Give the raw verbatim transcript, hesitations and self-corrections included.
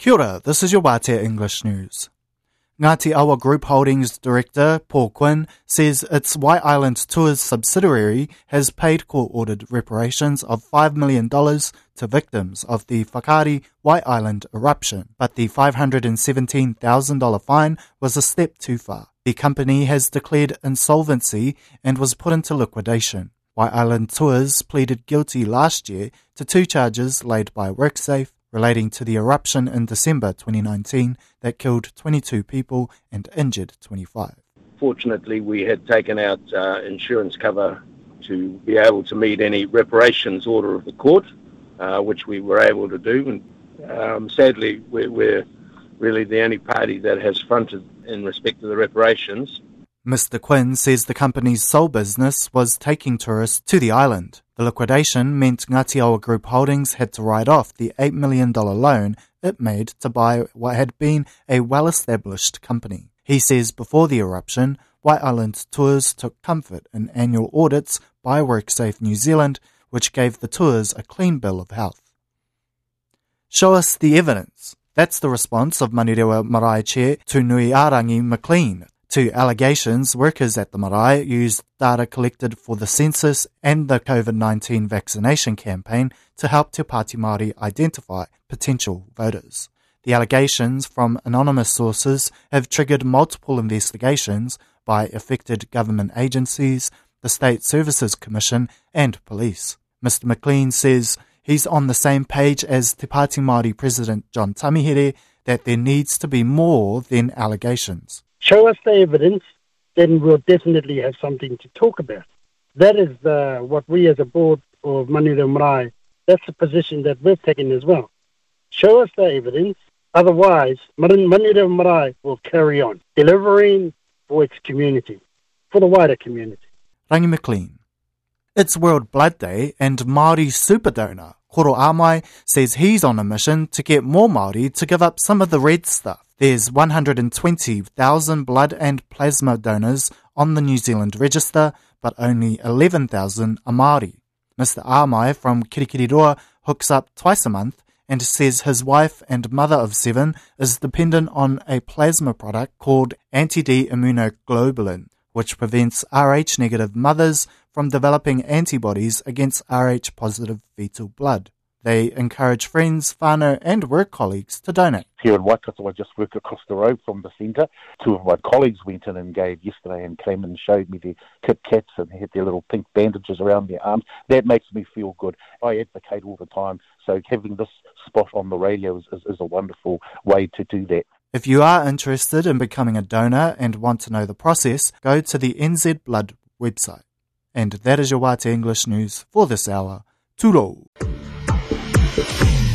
Kia ora, this is your Wātea English News. Ngāti Awa Group Holdings Director Paul Quinn says its White Island Tours subsidiary has paid court-ordered reparations of five million dollars to victims of the Whakaari White Island eruption, but the five hundred seventeen thousand dollars fine was a step too far. The company has declared insolvency and was put into liquidation. White Island Tours pleaded guilty last year to two charges laid by WorkSafe relating to the eruption in December twenty nineteen that killed twenty-two people and injured twenty-five. Fortunately, we had taken out uh, insurance cover to be able to meet any reparations order of the court, uh, which we were able to do. And um, sadly, we're, we're really the only party that has fronted in respect to the reparations. Mister Quinn says the company's sole business was taking tourists to the island. The liquidation meant Ngāti Awa Group Holdings had to write off the eight million dollars loan it made to buy what had been a well-established company. He says before the eruption, White Island Tours took comfort in annual audits by WorkSafe New Zealand, which gave the tours a clean bill of health. Show us the evidence. That's the response of Manirewa Marae Chair Tunuiarangi McLean to allegations workers at the marae used data collected for the census and the COVID nineteen vaccination campaign to help Te Pāti Māori identify potential voters. The allegations from anonymous sources have triggered multiple investigations by affected government agencies, the State Services Commission and police. Mister McLean says he's on the same page as Te Pāti Māori President John Tamihere that there needs to be more than allegations. Show us the evidence, then we'll definitely have something to talk about. That is the, what we as a board of Manirewa Marae, that's the position that we've taken as well. Show us the evidence, otherwise Manirewa Marae will carry on delivering for its community, for the wider community. Rangi McLean. It's World Blood Day and Māori super donor Koro Amai says he's on a mission to get more Māori to give up some of the red stuff. There's one hundred twenty thousand blood and plasma donors on the New Zealand register, but only eleven thousand are Māori. Mister Amai from Kirikiriroa hooks up twice a month and says his wife and mother of seven is dependent on a plasma product called anti-D immunoglobulin, which prevents R H negative mothers from developing antibodies against R H positive fetal blood. They encourage friends, whānau and work colleagues to donate. Here in Waikato, I just work across the road from the centre. Two of my colleagues went in and gave yesterday and came and showed me their Kit Kats and they had their little pink bandages around their arms. That makes me feel good. I advocate all the time, so having this spot on the radio is, is, is a wonderful way to do that. If you are interested in becoming a donor and want to know the process, go to the N Z Blood website. And that is your Wātea English News for this hour. Tūrou.